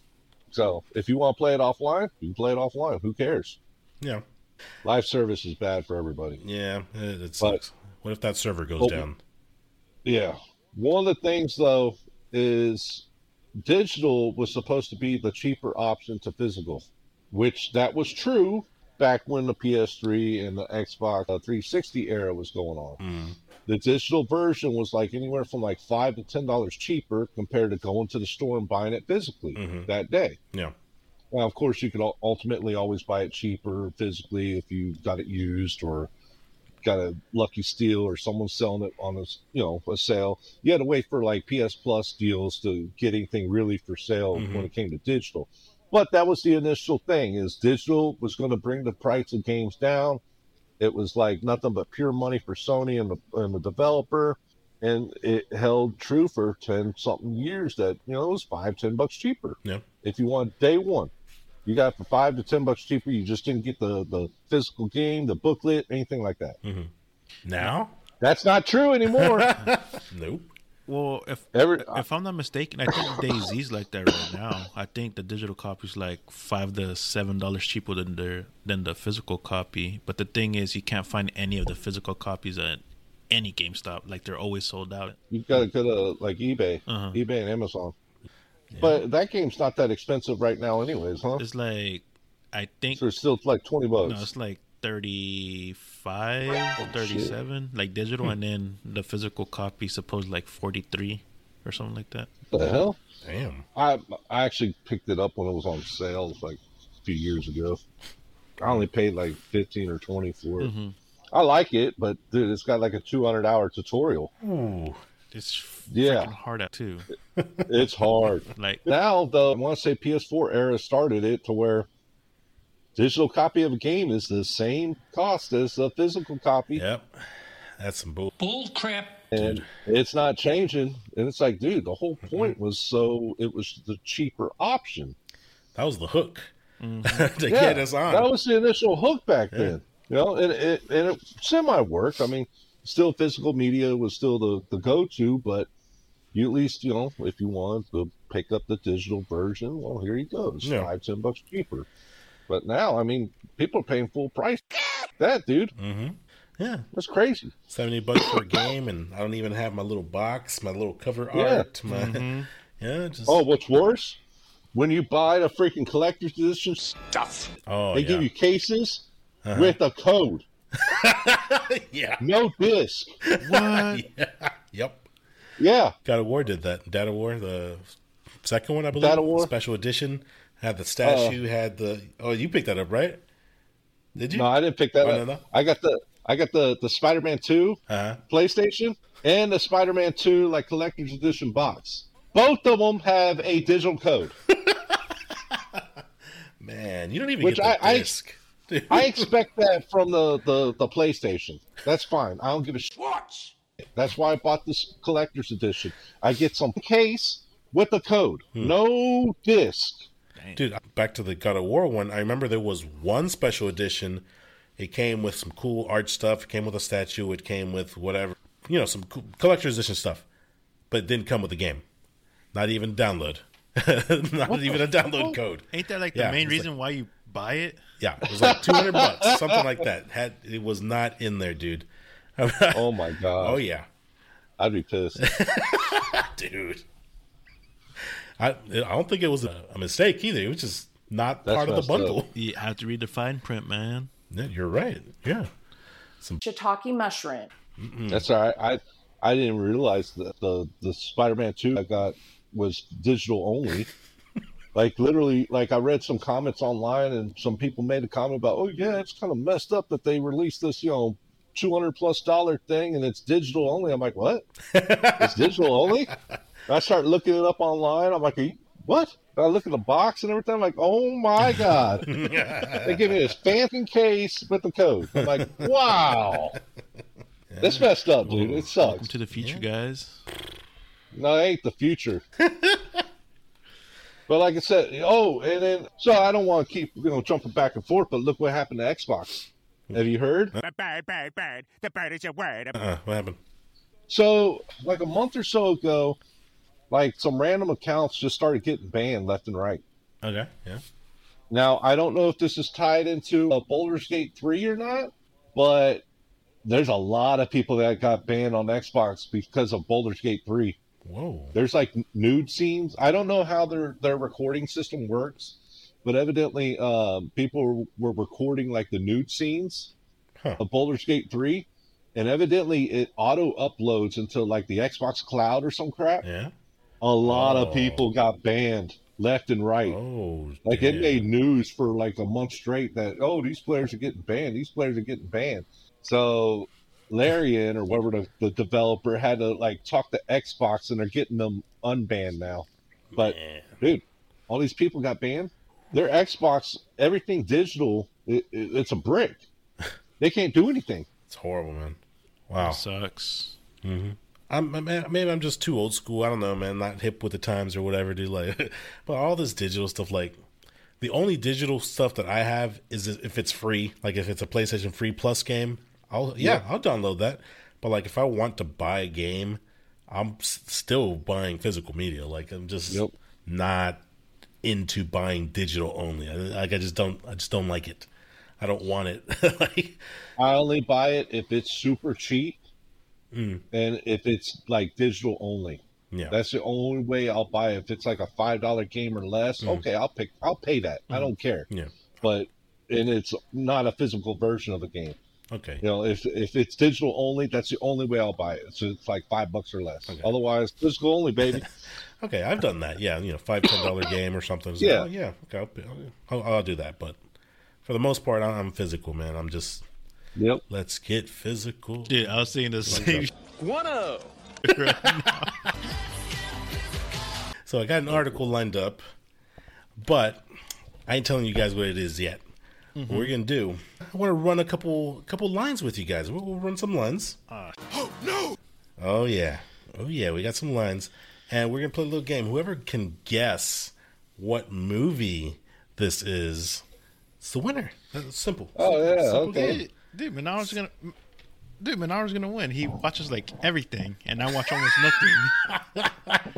B: So if you want to play it offline, you can play it offline. Who cares?
A: Yeah,
B: Live service is bad for everybody.
A: yeah, it, it sucks. What if that server goes
B: Well,
A: down?
B: Yeah. One of the things, though, is digital was supposed to be the cheaper option to physical, which that was true back when the P S three and the Xbox three sixty era was going on.
A: Mm.
B: The digital version was like anywhere from like five to ten dollars cheaper compared to going to the store and buying it physically
A: Mhm.
B: that day.
A: Yeah,
B: Now, of course, you could ul- ultimately always buy it cheaper physically if you got it used or got a lucky steal or someone's selling it on a s- you know a sale. You had to wait for like P S Plus deals to get anything really for sale
A: Mhm.
B: when it came to digital. But that was the initial thing: is digital was going to bring the price of games down. It was like nothing but pure money for Sony and the and the developer, and it held true for ten something years. That you know it was five ten bucks cheaper.
A: yeah.
B: If you want day one, you got it for five to ten bucks cheaper. You just didn't get the the physical game, the booklet, anything like that.
A: Now,
B: That's not true anymore.
A: nope.
C: Well, if
B: Every-
C: if I'm not mistaken, I think DayZ's like that right now. I think the digital copy is like five to seven dollars cheaper than the than the physical copy. But the thing is, you can't find any of the physical copies at any GameStop. Like, they're always sold out.
B: You got to go to like eBay,
C: Uh-huh.
B: eBay and Amazon. But that game's not that expensive right now, anyways, huh?
C: It's like, I think
B: So it's still like twenty bucks.
C: no, it's like thirty-five, thirty-seven, like digital, and then the physical copy supposed like forty-three or something like that.
B: What the hell?
A: Damn.
B: I I actually picked it up when it was on sale like a few years ago. I only paid like fifteen or twenty for it.
C: Mhm.
B: I like it, but dude, it's got like a two hundred hour tutorial.
A: Ooh.
C: It's
B: Yeah.
C: freaking hard at too.
B: It's hard.
C: Like,
B: Now, though, I want to say P S four era started it to where digital copy of a game is the same cost as a physical copy,
A: Yep. That's some bull.
H: Bull crap.
B: and it's not changing. And it's like, dude, the whole point was so it was the cheaper option.
A: That was the hook.
C: Mm-hmm.
A: to
B: yeah,
A: get us on.
B: That was the initial hook back
A: Yeah.
B: then. You know, and it and it semi worked. I mean, still physical media was still the, the go to, but you at least, you know, if you want to pick up the digital version, well, here you go. It's
A: Yeah.
B: five, ten bucks cheaper. But now, I mean, people are paying full price. That dude,
A: Mm-hmm. Yeah,
B: that's crazy.
A: seventy bucks for a game, and I don't even have my little box, my little cover
B: Yeah.
A: art. My,
C: Mm-hmm.
A: yeah, just
B: Oh, what's worse? When you buy the freaking collector's edition stuff,
A: oh
B: they
A: yeah.
B: give you cases
A: Uh-huh.
B: with a code.
A: yeah.
B: No disc.
C: What?
A: yeah. Yep.
B: Yeah.
A: God of War did that. Data War, the second one, I believe.
B: Data War?
A: Special edition. Had the statue,
B: Uh,
A: had the. Oh, you picked that up, right? Did you?
B: No, I didn't pick that
A: Oh,
B: up.
A: no, no?
B: I got the I got the, the Spider-Man two
A: Uh-huh.
B: PlayStation and the Spider-Man two like collector's edition box. Both of them have a digital code.
A: Man, you don't even
B: Which
A: get the
B: I- I-
A: disc. Dude.
B: I expect that from the, the, the PlayStation. That's fine. I don't give a shit. That's why I bought this collector's edition. I get some case with the code.
A: Hmm.
B: No disc.
A: Dude, back to the God of War one. I remember there was one special edition. It came with some cool art stuff. It came with a statue. It came with whatever, you know, some cool collector's edition stuff. But it didn't come with the game. Not even download. Not even a download code.
C: Ain't that like the
A: Yeah,
C: main
A: it's
C: reason why you buy it?
A: Yeah, it was like two hundred bucks, something like that. Had it was not in there, dude.
B: Oh my god.
A: Oh yeah,
B: I'd be pissed.
A: dude. I I don't think it was a, a mistake either. It was just not
B: That's
A: part of the
B: messed up.
A: bundle.
C: You have to read the fine print, man.
A: Yeah, you're right. Yeah.
H: Shiitake mushroom.
B: That's all right. I I didn't realize that the the Spider-Man two I got was digital only. Like literally, like I read some comments online, and some people made a comment about, "Oh yeah, it's kind of messed up that they released this, you know, two hundred plus dollar thing, and it's digital only." I'm like, "What? It's digital only?" And I start looking it up online. I'm like, Are you, "What?" And I look at the box and everything. I'm like, "Oh my god!" They give me this fancy case with the code. I'm like, "Wow, this messed up, dude. It
C: Welcome
B: sucks."
C: to the future, guys.
B: No, it ain't the future. But like I said, oh, and then so I don't want to keep you know jumping back and forth, but look what happened to Xbox. Have you heard?
I: The bird, bird, bird. The bird is a word.
A: Uh, what happened?
B: So like a month or so ago, like some random accounts just started getting banned left and right.
A: Okay. Yeah.
B: Now I don't know if this is tied into a Baldur's Gate three or not, but there's a lot of people that got banned on Xbox because of Baldur's Gate three.
A: Whoa.
B: There's like nude scenes. I don't know how their their recording system works, but evidently um, people were recording like the nude scenes
A: Huh.
B: of Baldur's Gate three, and evidently it auto uploads into like the Xbox Cloud or some crap.
A: Yeah.
B: A lot
A: Oh.
B: of people got banned left and right.
A: Oh.
B: Like
A: damn.
B: it made news for like a month straight that oh these players are getting banned. These players are getting banned. So Larian or whatever the, the developer had to like talk to Xbox, and they're getting them unbanned now. But
A: Man.
B: dude, all these people got banned. Their Xbox, everything digital, it, it, it's a brick. They can't do anything.
A: It's horrible, man. Wow.
C: Sucks.
A: I'm, I'm maybe I'm just too old school. I don't know, man. Not hip with the times or whatever, dude. Like, but all this digital stuff, like the only digital stuff that I have is if it's free. Like if it's a PlayStation Free Plus game, I'll yeah,
B: Yeah.
A: I'll download that. But like if I want to buy a game, I'm s- still buying physical media. Like I'm just
B: Yep.
A: not into buying digital only. I, like I just don't. I just don't like it. I don't want it. like,
B: I only buy it if it's super cheap
A: mm,
B: and if it's like digital only.
A: yeah.
B: That's the only way I'll buy it. If it's like a five dollar game or less, okay, I'll pick. I'll pay that. I don't care.
A: yeah.
B: But and it's not a physical version of the game.
A: Okay.
B: You know, if if it's digital only, that's the only way I'll buy it. So it's like five bucks or less.
A: Okay.
B: Otherwise, physical only, baby.
A: Okay, I've done that. Yeah, you know, five ten dollar game or something. It's
B: Yeah.
A: like, oh, yeah. Okay, I'll, I'll, I'll do that. But for the most part, I'm physical, man. I'm just
B: Yep.
A: let's get physical.
C: Dude, I was saying the same.
D: Guano.
A: So I got an article lined up, but I ain't telling you guys what it is yet. What we're gonna do? I want to run a couple couple lines with you guys. We'll, we'll run some lines.
G: Oh no!
A: Oh yeah, oh yeah. We got some lines, and we're gonna play a little game. Whoever can guess what movie this is, it's the winner. It's simple.
B: Oh, yeah,
A: Simple
B: okay.
A: game.
C: Dude, Menard's gonna. Dude, Menard's gonna win. He watches like everything, and I watch almost nothing.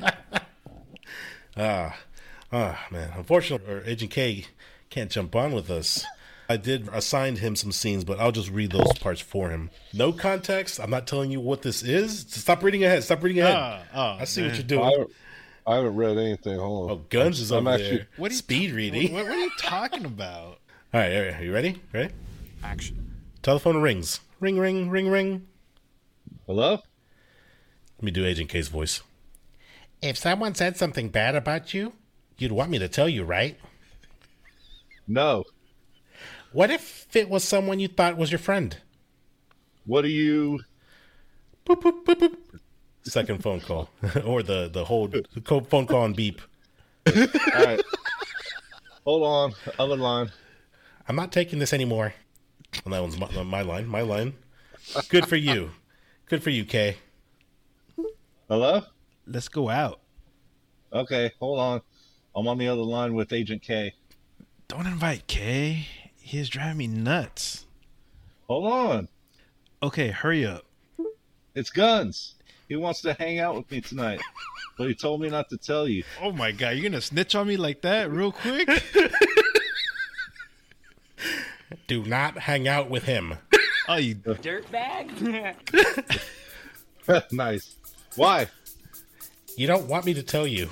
A: Ah, ah, man. Unfortunately, our Agent K can't jump on with us. I did assign him some scenes, but I'll just read those parts for him. No context. I'm not telling you what this is. Stop reading ahead. Stop reading ahead.
C: Ah, ah,
A: I see
C: man.
A: what you're
B: I
A: doing.
B: haven't, I haven't read anything. Hold on.
A: Oh, Guns is
B: I'm
A: over
B: actually-
A: there.
C: What are you
A: Speed reading.
C: What, what are you talking about?
A: All right, all right, are you ready? Ready?
I: Action.
A: Telephone rings. Ring, ring, ring, ring.
B: Hello?
A: Let me do Agent K's voice. If someone said something bad about you, you'd want me to tell you, right?
B: No.
A: What if it was someone you thought was your friend?
B: What are you?
A: Boop, boop, boop, boop. Second phone call. Or the, the whole the co- phone call and beep.
B: All right. Hold on. Other line.
A: I'm not taking this anymore. Well, that one's my, my line. My line. Good for you. Good for you, Kay.
B: Hello?
C: Let's go out.
B: Okay, hold on. I'm on the other line with Agent K.
C: Don't invite Kay. He's driving me nuts.
B: Hold on.
C: Okay, hurry up.
B: It's Guns. He wants to hang out with me tonight, but he told me not to tell you.
C: Oh my god, you're gonna snitch on me like that real quick?
A: Do not hang out with him.
C: Oh, you
D: Dirtbag?
B: Nice. Why?
A: You don't want me to tell you.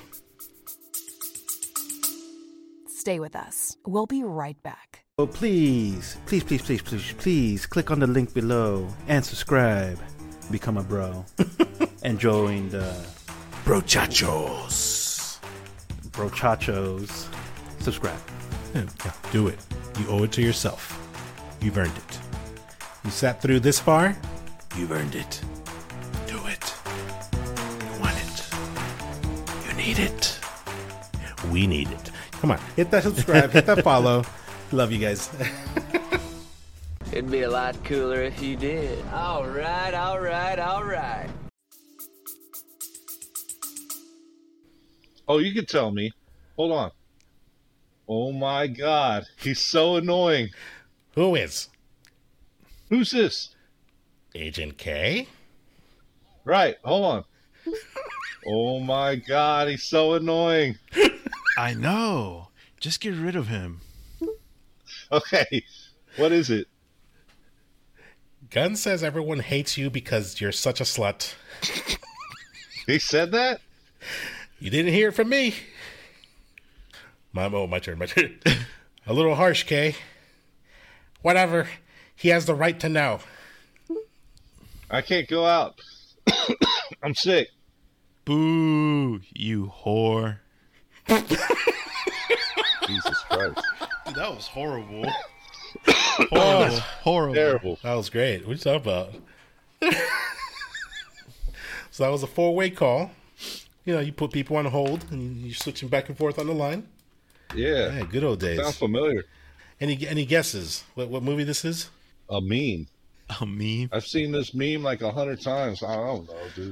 E: Stay with us. We'll be right back.
J: Oh, please, please, please, please, please, please click on the link below and subscribe. Become a bro. And join the
A: Brochachos.
J: Brochachos. Subscribe.
A: Yeah, do it. You owe it to yourself. You've earned it. You sat through this far. You've earned it. Do it. You want it. You need it. We need it. Come on. Hit that subscribe. Hit that follow. Love you guys.
D: It'd be a lot cooler if you did. All right, all right, all right.
B: Oh, you can tell me. Hold on. Oh my God. He's so annoying.
A: Who is?
B: Who's this?
A: Agent K?
B: Right. Hold on. Oh my God. He's so annoying.
C: I know. Just get rid of him.
B: Okay. What is it?
A: Gunn says everyone hates you because you're such a slut.
B: He said that?
A: You didn't hear it from me. My, oh, my turn, my turn. A little harsh, Kay. Whatever. He has the right to know.
B: I can't go out. I'm sick.
C: Boo, you whore.
B: Jesus Christ.
C: Dude, that was horrible. Horrible. Horrible.
B: Terrible.
A: That was great. What are you talking about? So that was a four-way call. You know, you put people on hold, and you're switching back and forth on the line.
B: Yeah.
A: Yeah, good old days.
B: Sounds familiar.
A: Any any guesses? What what movie this is?
B: A meme.
C: A meme?
B: I've seen this meme like a hundred times. I don't know, dude.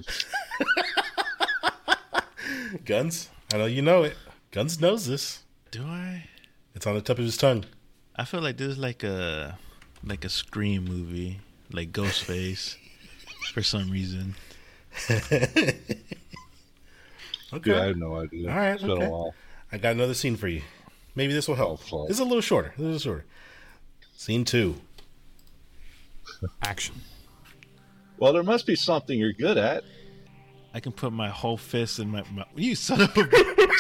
A: Guns. I know you know it. Guns knows this.
C: Do I?
A: It's on the tip of his tongue.
C: I feel like this is like a like a Scream movie, like Ghostface, for some reason.
A: Okay.
B: Yeah, I have no idea.
A: All right.
B: It's been
A: Okay.
B: a while.
A: I got another scene for you. Maybe this will help.
B: Oh, fuck.
A: This is a little shorter. This is a little shorter. Scene two.
I: Action.
B: Well, there must be something you're good at.
C: I can put my whole fist in my mouth. You son of a bitch.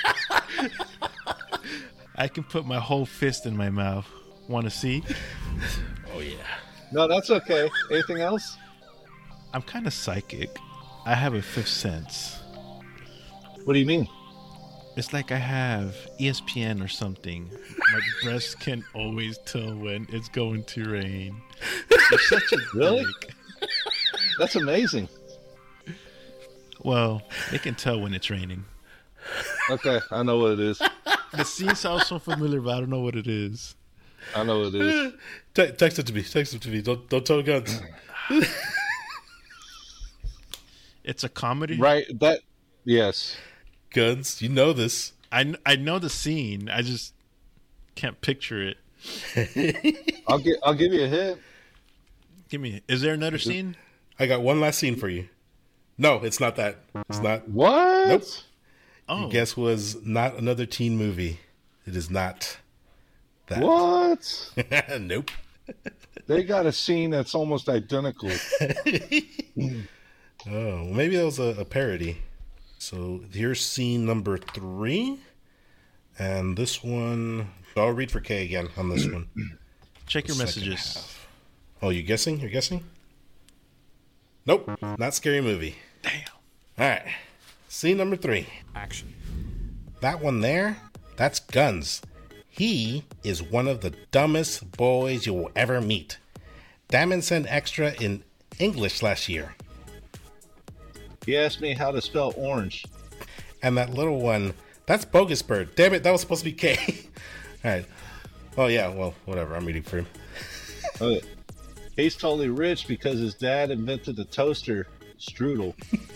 C: I can put my whole fist in my mouth. Want to see?
A: Oh yeah.
B: No, that's okay. Anything else?
C: I'm kind of psychic. I have a fifth sense.
B: What do you mean?
C: It's like I have E S P N or something. My breast can always tell when it's going to rain. You're such a
B: Really?
C: dick.
B: That's amazing.
C: Well, they can tell when it's raining.
B: Okay, I know what it is.
C: The scene sounds so familiar, but I don't know what it is.
B: I know what it is.
A: Te- text it to me. Text it to me. Don't don't tell Guns.
C: It's a comedy?
B: Right, that, yes.
A: Guns, you know this.
C: I, kn- I know the scene. I just... can't picture it.
B: I'll get. I'll give you a hint.
C: Give me. Is there another scene?
A: I got one last scene for you. No, it's not that. It's not.
B: What?
A: Nope.
C: Oh,
A: Your guess was not another teen movie. It is not that.
B: What?
A: Nope.
B: They got a scene that's almost identical.
A: Oh, maybe that was a, a parody. So here's scene number three. And this one, I'll read for Kay again on this one.
C: check your
A: The second
C: messages.
A: half. Oh, you guessing? You're guessing? Nope. Not Scary Movie.
C: Damn.
A: All right. Scene number three.
I: Action.
A: That one there, that's Guns. He is one of the dumbest boys you will ever meet. Damon sent extra in English last year.
B: He asked me how to spell orange.
A: And that little one, that's Bogus Bird. Damn it, that was supposed to be K. All right. Oh, yeah, well, whatever. I'm reading for him.
B: Okay. He's totally rich because his dad invented the toaster strudel.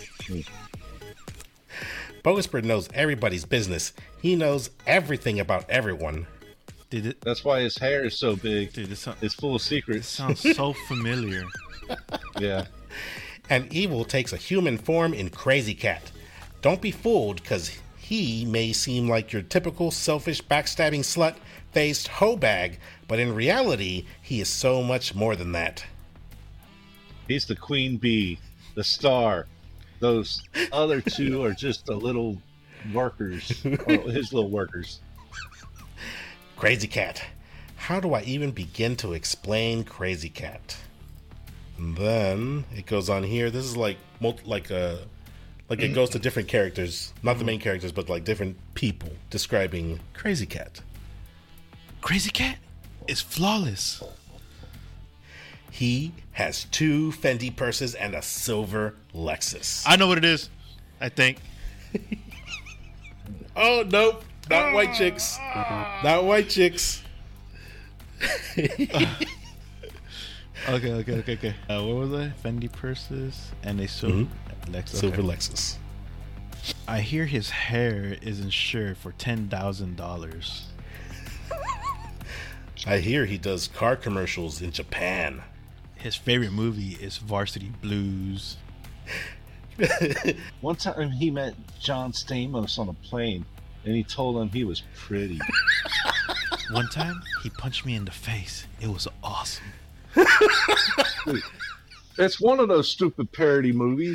A: Bogus Bird knows everybody's business. He knows everything about everyone.
C: Dude, it,
B: That's why his hair is so big.
C: dude, this, sound,
B: It's full of
C: this
B: secrets.
C: sounds so familiar.
B: Yeah.
A: And evil takes a human form in Crazy Cat. Don't be fooled, because he may seem like your typical selfish, backstabbing, slut-faced hoe bag, but in reality, he is so much more than that.
B: He's the queen bee, the star. Those other two are just the little workers. Oh, his little workers.
A: Crazy Cat. How do I even begin to explain Crazy Cat? And then it goes on here. This is like multi, like a like it goes to different characters, not the main characters, but like different people describing Crazy Cat.
C: Crazy Cat is flawless.
A: He has two Fendi purses and a silver Lexus.
C: I know what it is. I think.
A: Oh nope, not white chicks, not white chicks.
C: Okay, okay, okay, okay. Uh, what was I? Fendi purses and a silver
A: Mm-hmm.
C: Lexus.
A: Silver
C: Okay.
A: Lexus.
C: I hear his hair is insured for ten thousand dollars.
A: I hear he does car commercials in Japan.
C: His favorite movie is Varsity Blues.
B: One time he met John Stamos on a plane, and he told him he was pretty.
C: One time, he punched me in the face. It was awesome.
B: It's one of those stupid parody movies.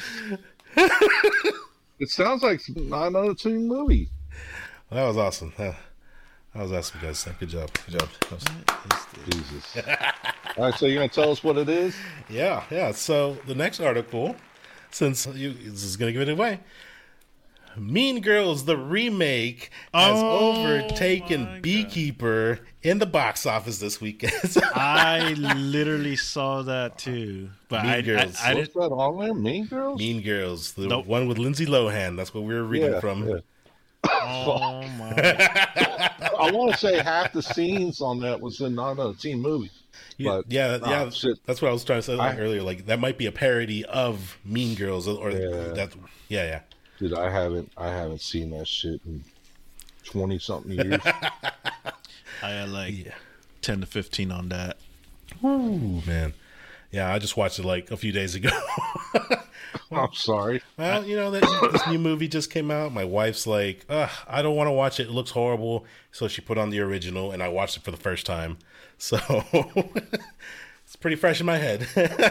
B: It sounds like another teen movie.
A: Well, that was awesome. Uh, that was awesome, guys. Good job. Good job. That was-
B: Jesus. All right, so you're gonna tell us what it is?
A: Yeah, yeah. So the next article, since you, this is going to give it away, Mean Girls, the remake, has
C: Oh,
A: overtaken
C: my
A: Beekeeper in the box office this weekend.
C: I literally saw that too, but
A: Mean
C: I,
A: Girls.
C: I, I
B: What's
C: didn't.
B: that on there? Mean Girls?
A: Mean Girls, the
C: Nope.
A: one with Lindsay Lohan. That's what we were reading
B: Yeah,
A: from.
B: yeah.
C: Oh my!
B: I want to say half the scenes on that was in not a teen movie.
A: Yeah,
B: But,
A: yeah,
B: nah,
A: yeah.
B: shit.
A: That's what I was trying to say
B: I-
A: earlier. Like that might be a parody of Mean Girls, or
B: Yeah.
A: that. Yeah, yeah.
B: Dude, I haven't I haven't seen that shit in twenty something years.
C: I had like
A: Yeah.
C: ten to fifteen on that.
A: Ooh, man. Yeah, I just watched it like a few days ago.
B: I'm sorry.
A: Well, you know, that, this new movie just came out. My wife's like, Ugh, I don't want to watch it. It looks horrible. So she put on the original, and I watched it for the first time. So it's pretty fresh in my head.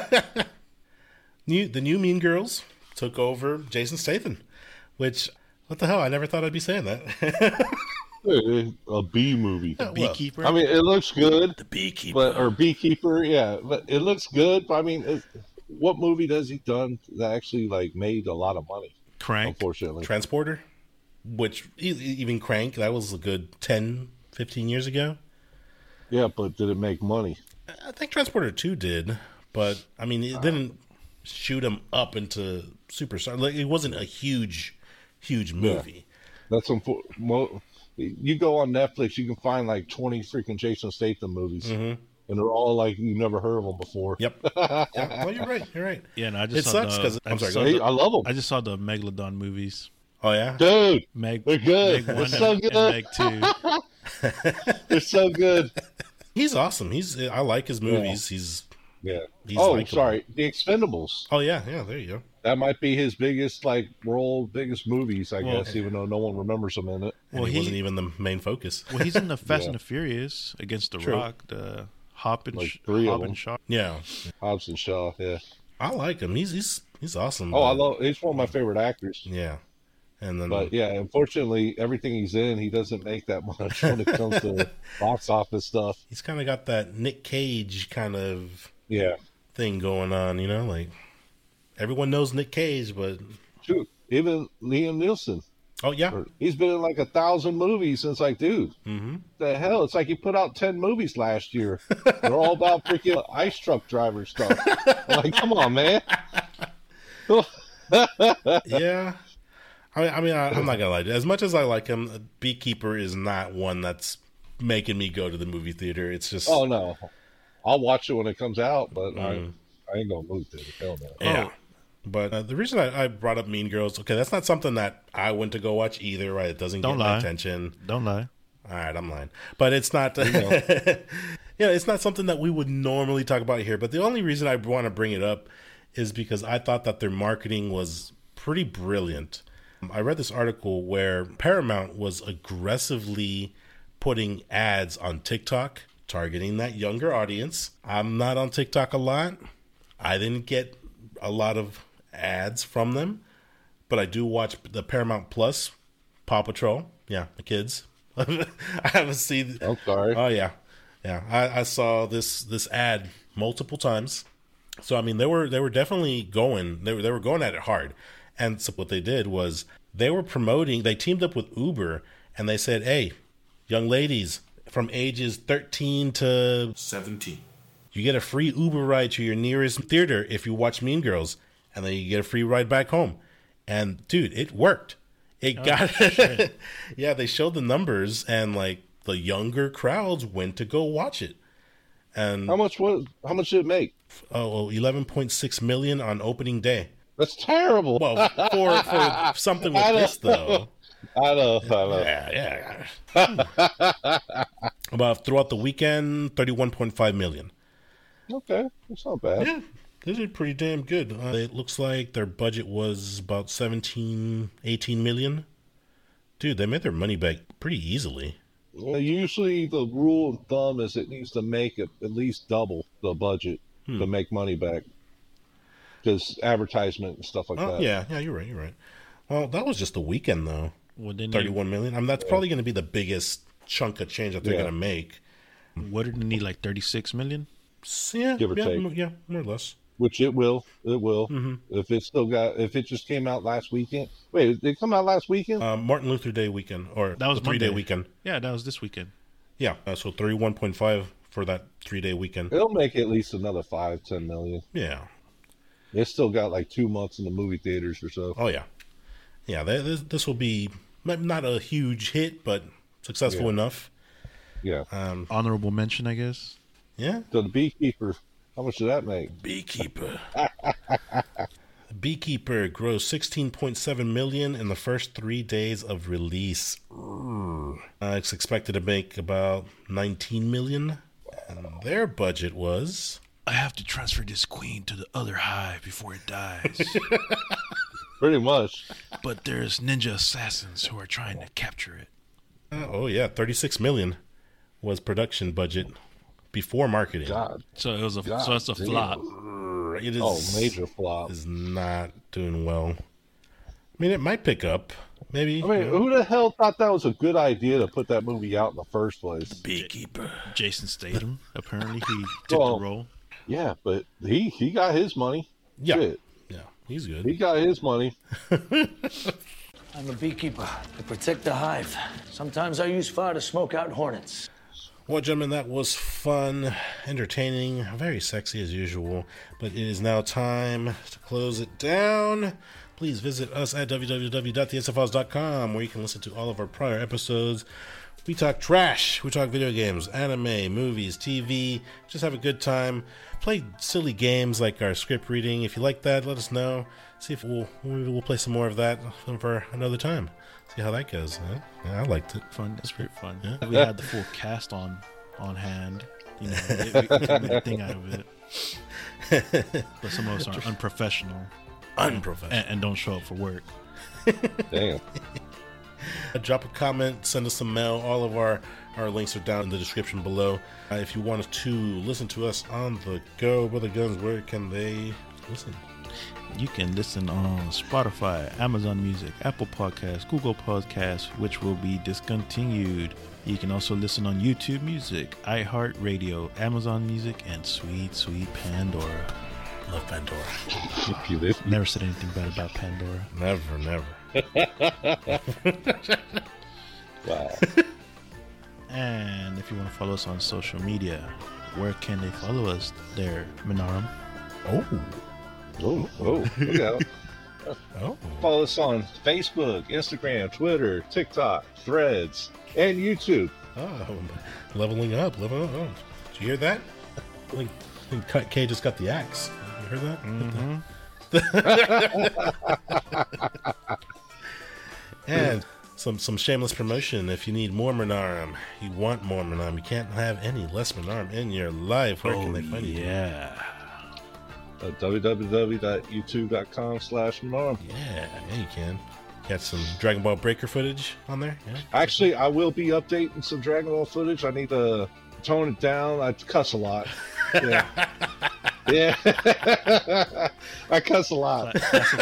A: new, the new Mean Girls took over Jason Statham, which, what the hell? I never thought I'd be saying that.
B: A B movie.
A: Well,
C: Beekeeper.
B: I mean, it looks good,
A: the Beekeeper.
B: but or Beekeeper, yeah, but it looks good. But I mean, it, what movie has he done that actually like made a lot of money?
C: Crank.
B: Unfortunately,
A: Transporter, which e- even Crank, that was a good ten, fifteen years ago.
B: yeah, but did it make money?
A: I think Transporter two did, but I mean, it didn't shoot him up into superstar. Like, it wasn't a huge, huge movie.
B: That's unfo- mo- you go on Netflix, you can find like twenty freaking Jason Statham movies, and they're all like you never heard of them before.
A: Yep. Yeah. Well, you're right. You're right.
C: Yeah, no, I just
A: It
C: saw
A: sucks
C: the-
A: 'cause-
C: I
A: I'm
C: just
A: sorry,
C: saw
B: Hey,
C: the-
B: I love them,
C: I just saw the Megalodon movies.
A: Oh yeah.
B: dude.
C: Meg,
B: They're good.
C: Meg
B: They're
C: one
B: so
C: and,
B: good.
C: and Meg two.
B: They're so good.
A: He's awesome. He's I like his movies. Yeah. He's
B: yeah.
A: He's
B: oh,
A: likable.
B: Sorry, The Expendables.
A: Oh yeah, yeah. There you go.
B: That might be his biggest like role, biggest movies, I
C: well,
B: guess, even though no one remembers him in it.
A: Well, he, he wasn't even the main focus.
C: Well, he's in the Fast
B: yeah.
C: and the Furious against the
A: True.
C: Rock, the Hop and,
B: like
C: Sh-
B: three
C: Hobbs
B: of them.
C: and Shaw.
A: Yeah,
B: Hobbs and Shaw. Yeah,
A: I like him. He's he's he's awesome.
B: Oh,
A: but,
B: I love. He's one of my favorite actors.
A: Yeah, and then
B: but yeah, unfortunately, everything he's in, he doesn't make that much when it comes to box office stuff.
A: He's kind of got that Nick Cage kind of
B: yeah
A: thing going on. You know, like everyone knows Nick Cage, but
B: shoot, even Liam Neeson.
A: Oh yeah,
B: he's been in like a thousand movies. And it's like, dude,
A: mm-hmm.
B: the hell? It's like he put out ten movies last year. They're all about freaking ice truck driver stuff. I'm like, come on, man.
A: yeah, I mean, I mean, I, I'm not gonna lie. As much as I like him, Beekeeper is not one that's making me go to the movie theater. It's just,
B: oh no, I'll watch it when it comes out, but
A: mm.
B: I, I ain't gonna move to it. Hell no.
A: Yeah. Oh. But uh, the reason I, I brought up Mean Girls, okay, that's not something that I went to go watch either, right? It doesn't
C: Don't
A: get
C: lie.
A: my attention.
C: Don't lie.
A: All right, I'm lying. But it's not, uh, yeah, it's not something that we would normally talk about here. But the only reason I want to bring it up is because I thought that their marketing was pretty brilliant. I read this article where Paramount was aggressively putting ads on TikTok, targeting that younger audience. I'm not on TikTok a lot. I didn't get a lot of ads from them, but I do watch the Paramount Plus, Paw Patrol. Yeah, the kids. I haven't seen.
B: I'm sorry.
A: Oh yeah, yeah. I, I saw this this ad multiple times. So I mean, they were they were definitely going. They were they were going at it hard. And so what they did was they were promoting. They teamed up with Uber, and they said, "Hey, young ladies from ages thirteen to
K: seventeen,
A: you get a free Uber ride to your nearest theater if you watch Mean Girls." And then you get a free ride back home. And dude, it worked. It oh, got yeah, they showed the numbers and like the younger crowds went to go watch it. And
B: how much was how much did it make?
A: Oh, eleven point six million on opening day.
B: That's terrible.
A: Well, for for something with this though.
B: I know, I know.
A: Yeah, yeah. About throughout the weekend, thirty-one point five million.
B: Okay, that's not bad.
A: Yeah. They did pretty damn good. Uh, it looks like their budget was about seventeen, eighteen million. Dude, they made their money back pretty easily.
B: Well, usually the rule of thumb is it needs to make it at least double the budget hmm. to make money back. Because advertisement and stuff like
A: oh,
B: that.
A: Yeah, yeah, you're right, you're right. Well, that was just the weekend, though.
C: Well, didn't
A: thirty-one
C: you...
A: million. I mean, that's yeah. probably going to be the biggest chunk of change that they're yeah. going to make.
C: What did they need, like thirty-six million?
A: Yeah,
B: give or
A: yeah,
B: take.
A: Yeah, more or less.
B: Which it will, it will.
A: Mm-hmm.
B: If it still got, if it just came out last weekend. Wait, did it come out last weekend?
A: Uh, Martin Luther Day weekend, or
C: that was
A: three day weekend.
C: Yeah, that was this weekend.
A: Yeah, uh, so thirty-one point five for that three day weekend.
B: It'll make at least another five, ten million.
A: Yeah,
B: it's still got like two months in the movie theaters or so.
A: Oh yeah, yeah. This, this will be not a huge hit, but successful
B: yeah.
A: enough.
B: Yeah.
A: Um,
C: Honorable mention, I guess.
A: Yeah.
B: So the Beekeeper. How much did that make?
A: Beekeeper. Beekeeper grossed sixteen point seven million dollars in the first three days of release. Uh, it's expected to make about nineteen million dollars. And their budget was...
C: I have to transfer this queen to the other hive before it dies.
B: Pretty much.
C: But there's ninja assassins who are trying to capture it.
A: Uh, oh, yeah. thirty-six million dollars was production budget. Before marketing,
B: God.
C: so it was a
B: God
C: so it's a
B: damn.
C: flop.
A: It is,
B: oh, major flop.
A: Is not doing well. I mean, it might pick up, maybe.
B: I mean,
A: you know.
B: who the hell thought that was a good idea to put that movie out in the first place?
A: Beekeeper.
C: Jason Statham. Apparently, he took
B: well,
C: the role.
B: Yeah, but he he got his money.
A: Yeah,
B: Shit.
A: yeah, he's good.
B: He got his money.
L: I'm a beekeeper. I protect the hive. Sometimes I use fire to smoke out hornets.
A: Well, gentlemen, that was fun, entertaining, very sexy as usual. But it is now time to close it down. Please visit us at w w w dot the s f files dot com, where you can listen to all of our prior episodes. We talk trash, we talk video games, anime, movies, T V, just have a good time. Play silly games like our script reading. If you like that, let us know. see if we'll maybe we'll play some more of that for another time. See how that goes. Huh? Yeah, I liked it.
C: Fun. It's pretty fun. Yeah. We had the full cast on on hand. You know, we, we could make a thing out of it. But some of us are unprofessional.
A: Unprofessional.
C: And, and don't show up for work.
B: Damn.
A: Drop a comment, send us some mail. All of our, our links are down in the description below. Uh, if you wanted to listen to us on the go, Brother Guns, where can they listen?
C: You can listen on Spotify, Amazon Music, Apple Podcasts, Google Podcasts, which will be discontinued. You can also listen on YouTube Music, iHeartRadio, Amazon Music, and sweet, sweet Pandora.
A: Love Pandora.
C: Never said anything bad about Pandora.
A: Never, never.
B: Wow.
C: And if you want to follow us on social media, where can they follow us there, Minarum?
A: Oh.
B: Oh, oh, look out.
A: Oh.
B: Follow us on Facebook, Instagram, Twitter, TikTok, Threads, and YouTube.
A: Oh, leveling up, leveling up. Oh, did you hear that? I think, I think Kay just got the axe. You heard that? Mm-hmm. And some some shameless promotion. If you need more Minarum, you want more Minarum, you can't have any less Minarum in your life. Where
C: oh,
A: can they find you?
C: Yeah.
B: Uh, www.youtube.com slash Minarum.
A: Yeah, yeah, you can. Got some Dragon Ball Breaker footage on there. Yeah.
B: Actually, I will be updating some Dragon Ball footage. I need to tone it down. I cuss a lot. Yeah. Yeah. I cuss a lot.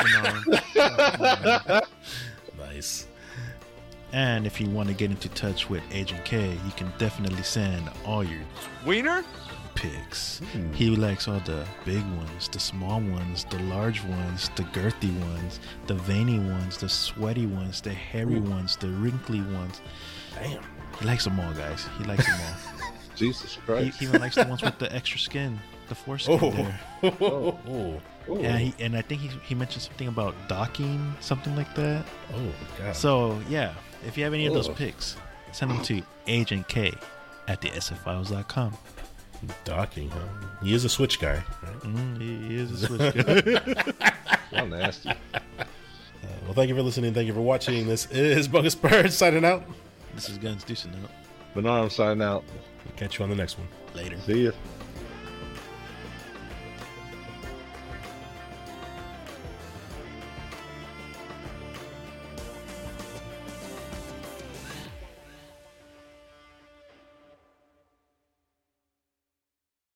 A: Nice.
C: And if you want to get into touch with Agent K, you can definitely send all your
I: Wiener
C: pics.
A: Mm.
C: He likes all the big ones, the small ones, the large ones, the girthy ones, the veiny ones, the sweaty ones, the hairy Ooh. ones, the wrinkly ones.
A: Damn.
C: He likes them all, guys. He likes them all.
B: Jesus Christ.
C: He even likes the ones with the extra skin, the foreskin
A: oh.
C: there.
A: Oh. Oh.
C: And he and I think he he mentioned something about docking, something like that.
A: Oh God.
C: So yeah, if you have any of those
B: oh.
C: pics, send them to Agent K at the S F Files dot com.
A: Docking, huh? He is a Switch guy, right?
C: Mm, he is a Switch guy.
B: How nasty.
A: Uh, well, thank you for listening. Thank you for watching. This is Bogus Bird signing out.
C: This is Guns Deucing out.
B: Minarum signing out.
A: We'll catch you on the next one.
C: Later.
B: See ya.